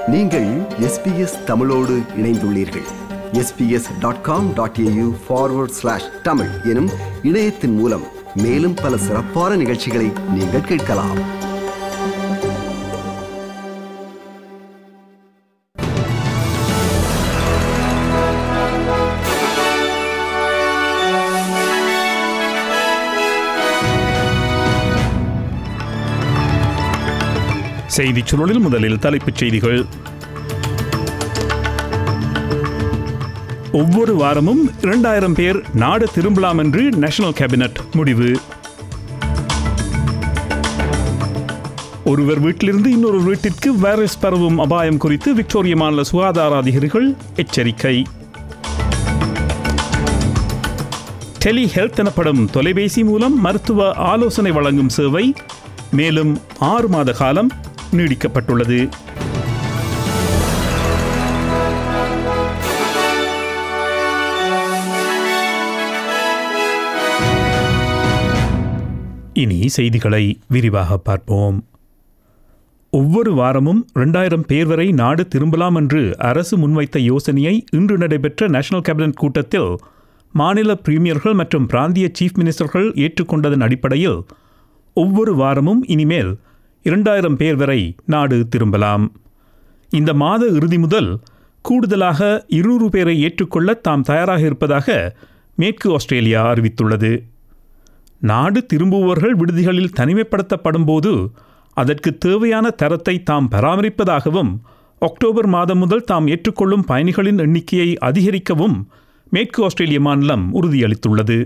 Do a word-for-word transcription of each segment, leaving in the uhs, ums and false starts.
நீங்கள் S B S தமிழோடு இணைந்துள்ளீர்கள். S B S dot com dot A U forward slash Tamil எனும் இணையத்தின் மூலம் மேலும் பல சிறப்பான நிகழ்ச்சிகளை நீங்கள் கேட்கலாம். செய்திச் சுருளில் முதலில் தலைப்புச் செய்திகள். ஒவ்வொரு வாரமும் இரண்டாயிரம் பேர் நாடு திரும்பலாம் என்று நேஷனல் கேபினட் முடிவு. ஒருவர் வீட்டிலிருந்து இன்னொரு வீட்டிற்கு வைரஸ் பரவும் அபாயம் குறித்து விக்டோரியா மாநில சுகாதார அதிகாரிகள் எச்சரிக்கை. டெலி ஹெல்த் எனப்படும் தொலைபேசி மூலம் மருத்துவ ஆலோசனை வழங்கும் சேவை மேலும் ஆறு மாத காலம் நீடிக்கப்பட்டுள்ளது. இனி செய்திகளை விரிவாக பார்ப்போம். ஒவ்வொரு வாரமும் இரண்டாயிரம் பேர் வரை நாடு திரும்பலாம் என்று அரசு முன்வைத்த யோசனையை இன்று நடைபெற்ற நேஷனல் கேபினட் கூட்டத்தில் மாநில பிரீமியர்கள் மற்றும் பிராந்திய சீஃப் மினிஸ்டர்கள் ஏற்றுக்கொண்டதன் அடிப்படையில் ஒவ்வொரு வாரமும் இனிமேல் இரண்டாயிரம் பேர் வரை நாடு திரும்பலாம். இந்த மாத இறுதி முதல் கூடுதலாக இருநூறு பேரை ஏற்றுக்கொள்ள தாம் தயாராக இருப்பதாக மேற்கு ஆஸ்திரேலியா அறிவித்துள்ளது. நாடு திரும்புபவர்கள் விடுதிகளில் தனிமைப்படுத்தப்படும் போது அதற்கு தேவையான தரத்தை தாம் பராமரிப்பதாகவும் அக்டோபர் மாதம் முதல் தாம் ஏற்றுக்கொள்ளும் பயணிகளின் எண்ணிக்கையை அதிகரிக்கவும் மேற்கு ஆஸ்திரேலிய மாநிலம் உறுதியளித்துள்ளது.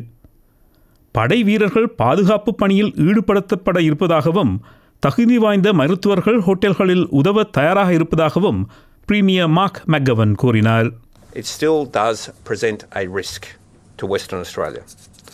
படை வீரர்கள் பாதுகாப்பு பணியில் ஈடுபடுத்தப்பட இருப்பதாகவும் தகுதி வாய்ந்த மருத்துவர்கள் ஹோட்டல்களில் உதவ தயாராக இருப்பதாகவும் பிரீமியர் மார்க் மெக்கவன் கூறினார். It still does present a risk to Western Australia.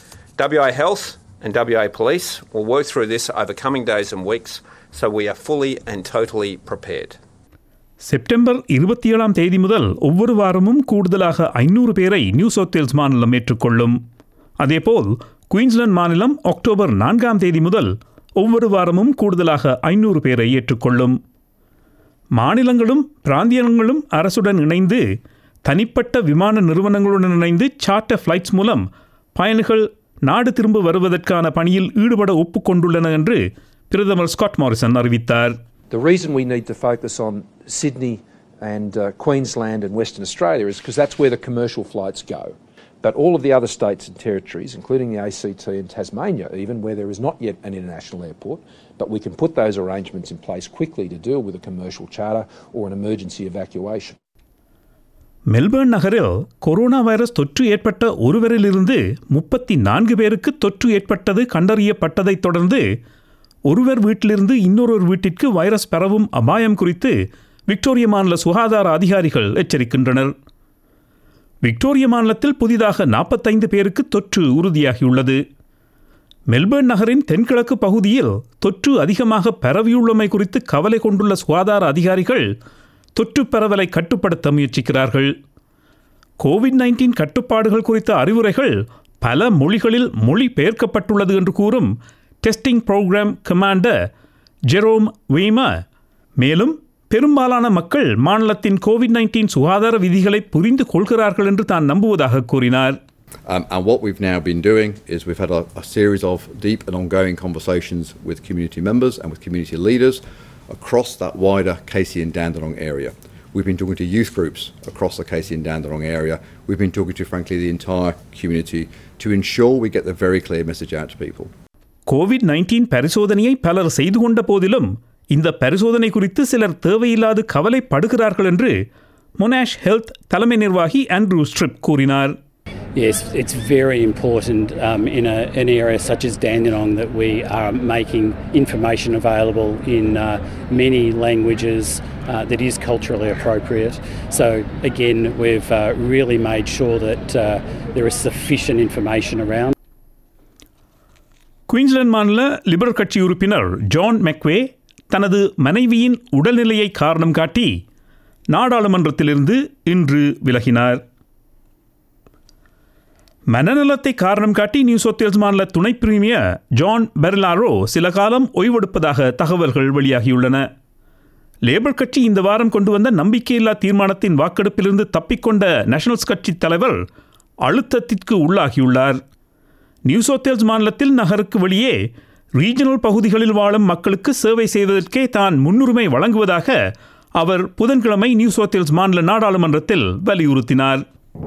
W A Health and W A Police will work through this over coming days and weeks, so we are fully and totally prepared. September இருபத்தி ஏழாம் தேதி முதல் ஒவ்வொரு வாரமும் கூடுதலாக ஐநூறு பேரை new South Wales மாநிலம் ஏற்றுக்கொள்ளும். அதேபோல் குயின்ஸ்லாந்து மாநிலம் அக்டோபர் நான்காம் தேதி முதல் ஒவ்வொரு வாரமும் கூடுதலாக ஐநூறு பேரை ஏற்றுக்கொள்ளும். மாநிலங்களும் பிராந்தியங்களும் அரசுடன் இணைந்து தனிப்பட்ட விமான நிறுவனங்களுடன் இணைந்து சார்ட்டர் ஃப்ளைட்ஸ் மூலம் பயணிகள் நாடு திரும்ப வருவதற்கான பணியில் ஈடுபட ஒப்புக்கொண்டுள்ளன என்று பிரதமர் ஸ்காட் மாரிசன் அறிவித்தார். The reason we need to focus on Sydney and uh, Queensland and Western Australia is because that's where the commercial flights go. But all of the other states and territories, including the A C T and Tasmania, even where there is not yet an international airport, but we can put those arrangements in place quickly to deal with a commercial charter or an emergency evacuation. Melbourne நகரில் corona virus தொற்று ஏற்பட்ட ஒருவரிலிருந்து முப்பத்தி நான்கு பேருக்கு தொற்று ஏற்பட்டது கண்டறியப்பட்டதைத் தொடர்ந்து ஒருவர் வீட்டிலிருந்து இன்னொரு வீட்டிற்கு வைரஸ் பரவும் அபாயம் குறித்து விக்டோரியா மாநில சுகாதார அதிகாரிகள் எச்சரிக்கின்றனர். விக்டோரியா மாநிலத்தில் புதிதாக நாற்பத்தைந்து பேருக்கு தொற்று உறுதியாகியுள்ளது. மெல்பர்ன் நகரின் தென்கிழக்கு பகுதியில் தொற்று அதிகமாக பரவியுள்ளமை குறித்து கவலை கொண்டுள்ள சுகாதார அதிகாரிகள் தொற்று பரவலை கட்டுப்படுத்த முயற்சிக்கிறார்கள். கோவிட் நைன்டீன் கட்டுப்பாடுகள் குறித்த அறிவுரைகள் பல மொழிகளில் மொழி பெயர்க்கப்பட்டுள்ளது என்று கூறும் testing programme commander Jerome Weema மேலும் பெரும்பாலான மக்கள் மாநிலத்தின் கோவிட் நைன்டீன் சுகாதார விதிகளை புரிந்து கொள்கிறார்கள் என்று தான் நம்புவதாக கூறினார். Um, and what we've now been doing is we've had a, a series of deep and ongoing conversations with community members and with community leaders across that wider Casey and Dandenong area. We've been talking to youth groups across the Casey and Dandenong area. We've been talking to, frankly, the entire community to ensure we get the very clear message out to people. Covid nineteen பரிசோதனையை பலர் செய்து கொண்ட போதிலும் இந்த பரிசோதனை குறித்து சிலர் தேவையில்லாது கவலைப்படுகிறார்கள் என்று மொனாஷ் ஹெல்த் தலைமை நிர்வாகி ஆண்ட்ரூ ஸ்ட்ரிப் கூறினார். Yes, it's very important um, in a, an area such as Dandenong that we are making information available in uh, many languages uh, that is culturally appropriate. So again, we've uh, really made sure that uh, there is sufficient information around. Queensland மாநில Liberal கட்சி உறுப்பினர் John மெக்வே தனது மனைவியின் உடல்நிலையை காரணம் காட்டி நாடாளுமன்றத்திலிருந்து இன்று விலகினார். மனநலத்தை காரணம் காட்டி நியூ சவுத் வேல்ஸ் மாநில துணை பிரீமியர் ஜான் பெர்லாரோ சில காலம் ஓய்வெடுப்பதாக தகவல்கள் வெளியாகியுள்ளன. லேபர் கட்சி இந்த வாரம் கொண்டு வந்த நம்பிக்கையில்லா தீர்மானத்தின் வாக்கெடுப்பிலிருந்து தப்பிக்கொண்ட நேஷனல்ஸ் கட்சி தலைவர் அழுத்தத்திற்கு உள்ளாகியுள்ளார். நியூ சவுத் வேல்ஸ் மாநிலத்தில் நகருக்கு வெளியே ரீஜனல் பகுதிகளில் வாழும் மக்களுக்கு சேவை செய்வதற்கே தான் முன்னுரிமை வழங்குவதாக அவர் புதன்கிழமை நியூ சவுத் வேல்ஸ் மாநில நாடாளுமன்றத்தில் வலியுறுத்தினார்.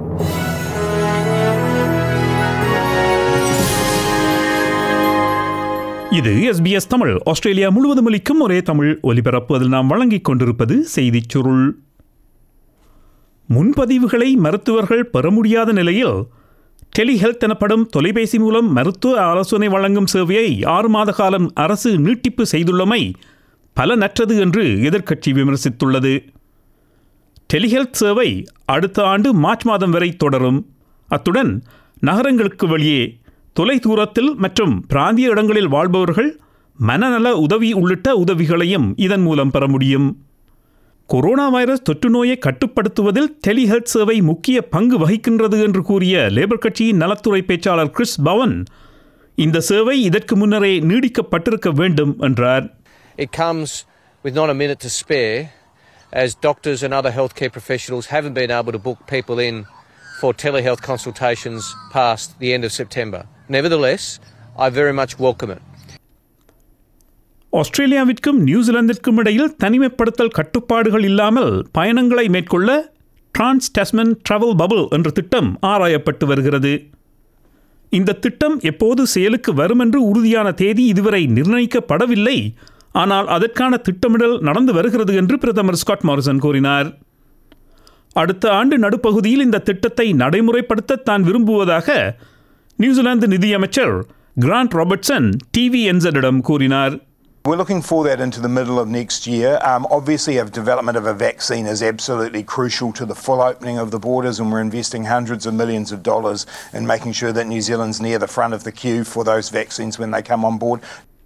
இது எஸ்பிஎஸ் தமிழ், ஆஸ்திரேலியா முழுவதும் அளிக்கும் ஒரே தமிழ் ஒலிபரப்பு. அதில் நாம் வழங்கிக் கொண்டிருப்பது செய்திச் சுருள். முன்பதிவுகளை மருத்துவர்கள் பெற முடியாத நிலையில் டெலிஹெல்த் எனப்படும் தொலைபேசி மூலம் மருத்துவ ஆலோசனை வழங்கும் சேவையை ஆறு மாத காலம் அரசு நீட்டிப்பு செய்துள்ளமை பலனற்றது என்று எதிர்க்கட்சி விமர்சித்துள்ளது. டெலிஹெல்த் சேவை அடுத்த ஆண்டு மார்ச் மாதம் வரை தொடரும். அத்துடன் நகரங்களுக்கு வெளியே தொலை தூரத்தில் மற்றும் பிராந்திய இடங்களில் வாழ்பவர்கள் மனநல உதவி உள்ளிட்ட உதவிகளையும் இதன் மூலம் பெற முடியும். கொரோனா வைரஸ் தொற்று நோயை கட்டுப்படுத்துவதில் டெலிஹெல்த் சேவை முக்கிய பங்கு வகிக்கின்றது என்று கூறிய லேபர் கட்சியின் நலத்துறை பேச்சாளர் கிறிஸ் பவன் இந்த சேவை இதற்கு முன்னரே நீடிக்கப்பட்டிருக்க வேண்டும் என்றார். It comes with not a minute to spare, as doctors and other healthcare professionals haven't been able to book people in for telehealth consultations past the end of September. Nevertheless, I very much welcome it. ஆஸ்திரேலியாவிற்கும் நியூசிலாந்திற்கும் இடையில் தனிமைப்படுத்தல் கட்டுப்பாடுகள் இல்லாமல் பயணங்களை மேற்கொள்ள trans டாஸ்மன் travel bubble என்ற திட்டம் ஆராயப்பட்டு வருகிறது. இந்த திட்டம் எப்போது செயலுக்கு வரும் என்று உறுதியான தேதி இதுவரை நிர்ணயிக்கப்படவில்லை. ஆனால் அதற்கான திட்டமிடல் நடந்து வருகிறது என்று பிரதமர் ஸ்காட் மாரிசன் கூறினார். அடுத்த ஆண்டு நடுப்பகுதியில் இந்த திட்டத்தை நடைமுறைப்படுத்த தான் விரும்புவதாக நியூசிலாந்து நிதியமைச்சர் கிராண்ட் ராபர்ட்சன் டிவிஎன்செட்டிடம் கூறினார். We're looking for that into the middle of next year. Um, obviously, a development of a vaccine is absolutely crucial to the full opening of the borders, and we're investing hundreds of millions of dollars in making sure that New Zealand's near the front of the queue for those vaccines when they come on board.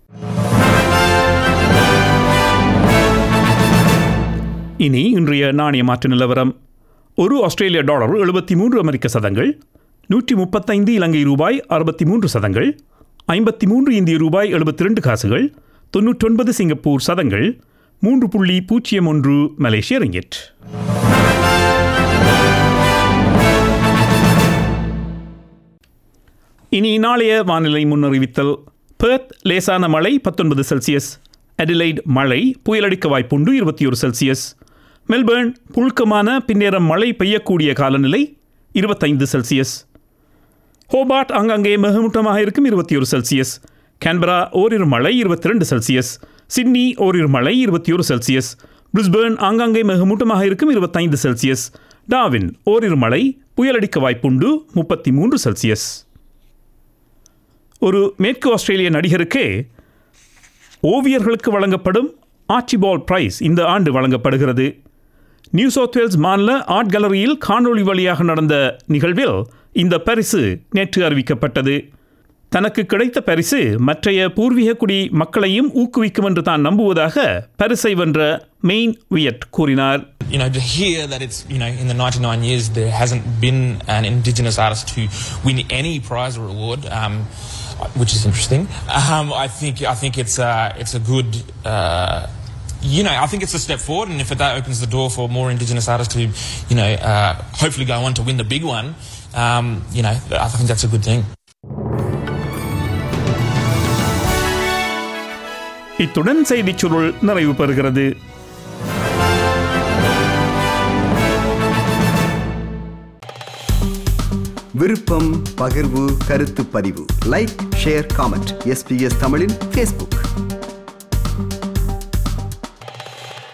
இனி இன்றைய நாணய மாற்று நிலவரம். ஒரு ஆஸ்திரேலிய dollar எழுபத்தி மூன்று அமெரிக்க சதங்கள், நூற்றி முப்பத்தைந்து இலங்கை ரூபாய் அறுபத்தி மூன்று சதங்கள், ஐம்பத்தி மூன்று இந்திய ரூபாய் எழுபத்தி ரெண்டு காசுகள், தொன்னூற்றொன்பது சிங்கப்பூர் சதங்கள், மூன்று புள்ளி பூஜ்ஜியம் ஒன்று மலேசிய ரிங்கிட். இனி நாளைய வானிலை முன்னறிவித்தல். பெர்த் லேசான மழை பத்தொன்பது செல்சியஸ், அடிலைட் மழை புயலடிக்க வாய்ப்புண்டு இருபத்தி ஒரு செல்சியஸ், மெல்பர்ன் புழுக்கமான பின்னேரம் மழை பெய்யக்கூடிய காலநிலை இருபத்தைந்து செல்சியஸ், ஹோபார்ட் ஆங்காங்கே மிகமூட்டமாக இருக்கும் இருபத்தி ஒரு செல்சியஸ், கேன்பரா ஓரிரு மழை இருபத்தி ரெண்டு செல்சியஸ், சிட்னி ஓரிரு மழை இருபத்தி ஒரு செல்சியஸ், பிரிஸ்பேர்ன் ஆங்காங்கே மிகமூட்டமாக இருக்கும் இருபத்தைந்து செல்சியஸ், டார்வின் ஓரிரு மழை புயலடிக்க வாய்ப்புண்டு முப்பத்தி மூன்று செல்சியஸ். ஒரு மேற்கு ஆஸ்திரேலிய நடிகருக்கு ஓவியர்களுக்கு வழங்கப்படும் ஆர்ச்சிபால்ட் பிரைஸ் இந்த ஆண்டு வழங்கப்படுகிறது. நியூ சவுத் வேல்ஸ் மாநில ஆர்ட் கேலரியில் காணொளி வழியாக நடந்த நிகழ்வில் இந்த பரிசு நேற்று அறிவிக்கப்பட்டது. தனக்கு கிடைத்த பரிசு மற்றைய பூர்வீக குடி மக்களையும் ஊக்குவிக்கும் என்று தான் நம்புவதாக பரிசை வென்ற மெயின் வியட் கூறினார். You know, to hear that it's, you know, in the ninety-nine years there hasn't been an Indigenous artist to win any prize or award, um, which is interesting. Um, I think I think it's uh, it's a good, uh, you know, I think it's a step forward, and if that opens the door for more Indigenous artists to, you know, uh, hopefully go on to win the big one, um, you know, I think that's a good thing. இத்துடன் செய்திச் சுருள் நிறைவு பெறுகிறது. விருப்பம், பகிர்வு, கருத்து பதிவு, like, share, comment. SBS தமிழின் ஃபேஸ்புக்.